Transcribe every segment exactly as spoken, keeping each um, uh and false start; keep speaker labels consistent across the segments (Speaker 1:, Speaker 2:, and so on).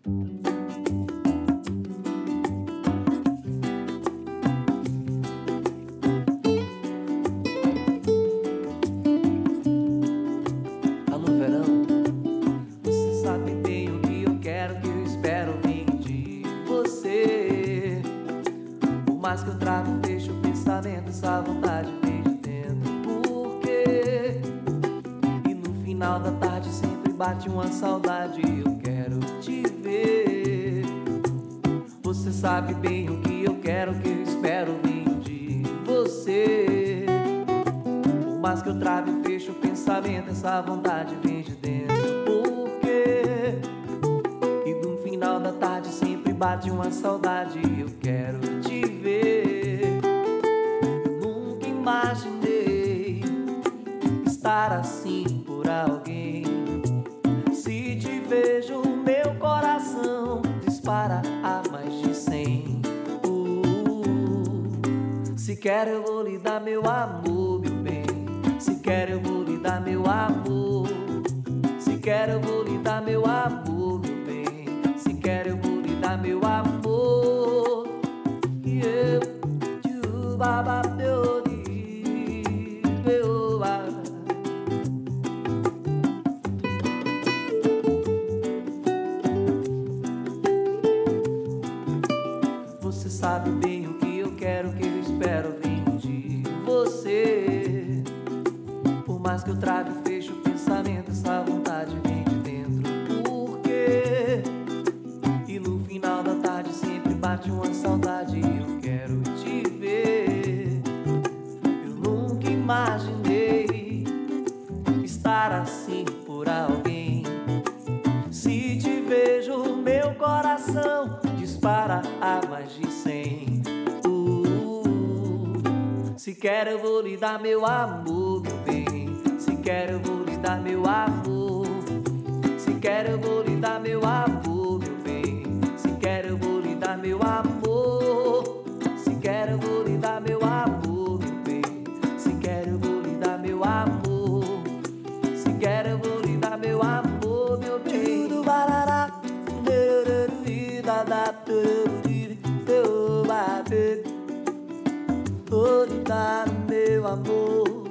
Speaker 1: Alô, verão, você sabe bem o que eu quero, que eu espero vir de você. Por mais que eu trave e feche o pensamento, essa vontade vem de dentro. Por quê? E no final da tarde sempre bate uma saudade, eu quero te ver. Você sabe bem o que eu quero, que eu espero vir de você. Por mais que eu trave e feche o pensamento, essa vontade vem de dentro. Por quê? E no final da tarde sempre bate uma saudade, eu quero te ver. Eu nunca imaginei estar assim por alguém. Se te vejo, meu coração dispara a mais de cem. uh, Se quer eu vou lhe dar meu amor, meu bem. Se quer eu vou lhe dar meu amor. Se quer eu vou lhe dar meu amor, meu bem. Se quer eu vou lhe dar meu amor. E eu te baba meu di, meu ba. Você sabe bem o que eu quero, que eu espero vir de você. Por mais que eu trave e feche o pensamento, essa vontade vem de dentro. Por quê? E no final da tarde sempre bate uma saudade, eu quero te ver. Eu nunca imaginei estar assim por alguém. Se te vejo, meu coração dispara a mais de cem. uh, Se quer eu vou lhe dar meu amor, meu bem. Se quer eu vou lhe dar meu amor. Se quer eu vou lhe dar meu amor, meu bem. Se quer eu vou lhe dar meu amor. Se quer eu vou lhe dar meu amor, meu bem. Se quer eu vou lhe dar meu amor. Se quer eu vou lhe dar meu amor, meu bem. Tudo barará, da da teu bater. Vou lhe dar o meu amor.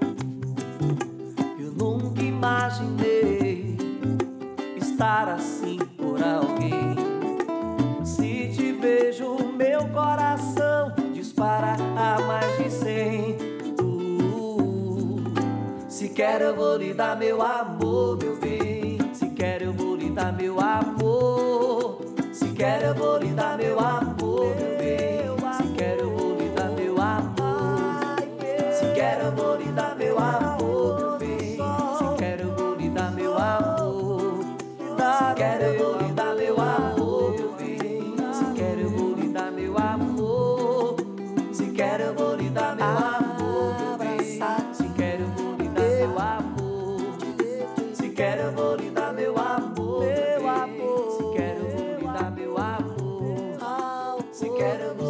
Speaker 1: Eu nunca imaginei estar assim por alguém. Se te vejo, meu coração dispara a mais de cem. uh, Se quer eu vou lhe dar meu amor, meu bem. Se quer eu vou lhe dar meu amor. Se quer eu vou lhe dar meu amor, meu bem. Se quer eu vou lhe dar meu amor. Se quer eu vou lhe dar meu amor, meu bem. Se quer eu vou lhe dar meu amor. Se quer eu vou lhe dar meu amor, meu bem. Se quer eu vou lhe dar meu amor. Se quer eu vou lhe dar meu amor, meu bem. Se quer eu vou lhe dar meu amor. Se quer eu vou lhe dar meu amor, meu amor. Se quer eu vou lhe dar meu amor. Se quer eu vou